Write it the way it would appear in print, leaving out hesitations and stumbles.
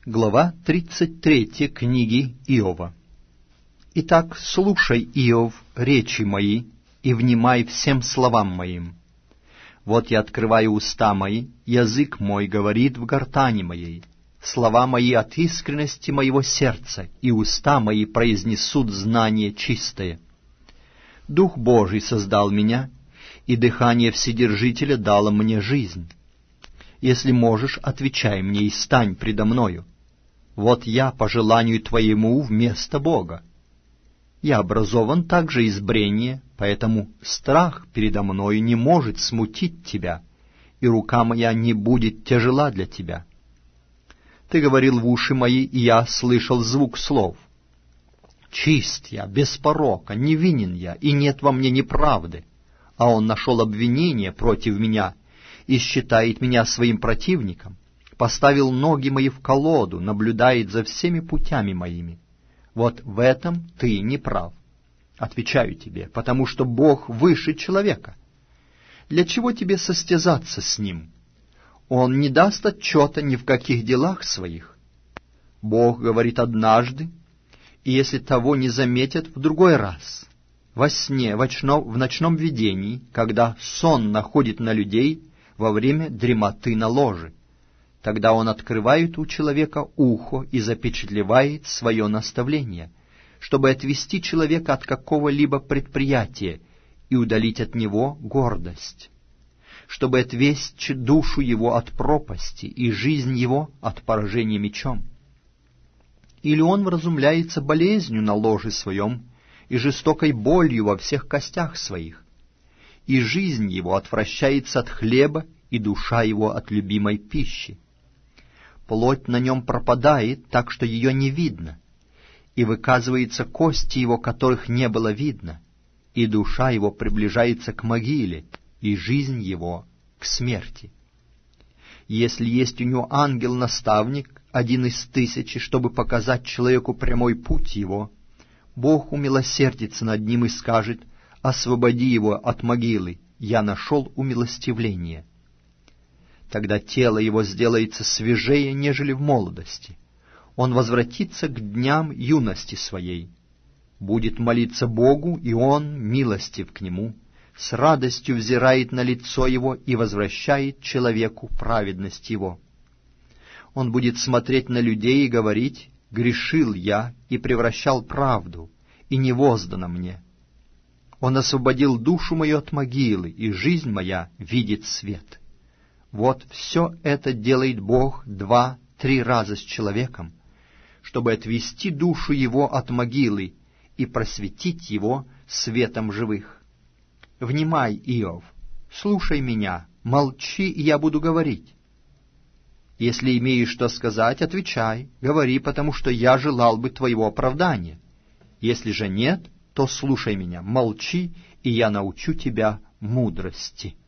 Глава 33 книги Иова. Итак, слушай, Иов, речи мои, и внимай всем словам моим. Вот я открываю уста мои, язык мой говорит в гортани моей. Слова мои от искренности моего сердца, и уста мои произнесут знание чистое. Дух Божий создал меня, и дыхание Вседержителя дало мне жизнь. Если можешь, отвечай мне и стань предо мною. Вот я по желанию Твоему вместо Бога. Я образован также из брения, поэтому страх передо мною не может смутить Тебя, и рука моя не будет тяжела для Тебя. Ты говорил в уши мои, и я слышал звук слов. Чист я, без порока, невинен я, и нет во мне неправды. А он нашел обвинение против меня и считает меня своим противником. Поставил ноги мои в колоду, наблюдает за всеми путями моими. Вот в этом ты не прав. Отвечаю тебе, потому что Бог выше человека. Для чего тебе состязаться с Ним? Он не даст отчета ни в каких делах своих. Бог говорит однажды, и если того не заметят, в другой раз. Во сне, в ночном видении, когда сон находит на людей во время дремоты на ложе. Тогда он открывает у человека ухо и запечатлевает свое наставление, чтобы отвести человека от какого-либо предприятия и удалить от него гордость, чтобы отвести душу его от пропасти и жизнь его от поражения мечом. Или он вразумляется болезнью на ложе своем и жестокой болью во всех костях своих, и жизнь его отвращается от хлеба, и душа его от любимой пищи. Плоть на нем пропадает, так что ее не видно, и выказываются кости его, которых не было видно, и душа его приближается к могиле, и жизнь его к смерти. Если есть у него ангел-наставник, 1 из 1000, чтобы показать человеку прямой путь его, Бог умилосердится над ним и скажет: «Освободи его от могилы, я нашел умилостивление». Тогда тело его сделается свежее, нежели в молодости. Он возвратится к дням юности своей. Будет молиться Богу, и он милостив к нему, с радостью взирает на лицо его и возвращает человеку праведность его. Он будет смотреть на людей и говорить: «Грешил я и превращал правду, и не воздано мне». Он освободил душу мою от могилы, и жизнь моя видит свет. Вот все это делает Бог 2-3 раза с человеком, чтобы отвести душу его от могилы и просветить его светом живых. Внимай, Иов, слушай меня, молчи, и я буду говорить. Если имеешь что сказать, отвечай, говори, потому что я желал бы твоего оправдания. Если же нет, то слушай меня, молчи, и я научу тебя мудрости».